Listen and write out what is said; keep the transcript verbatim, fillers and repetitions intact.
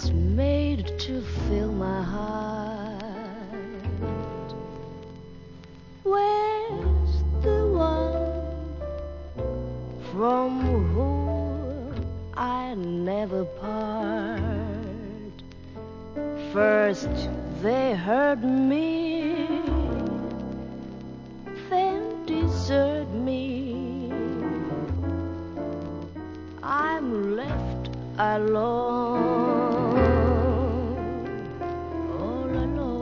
it's made to fill my heart. Where's the one from whom I never part? First they hurt me, then desert me. I'm left alone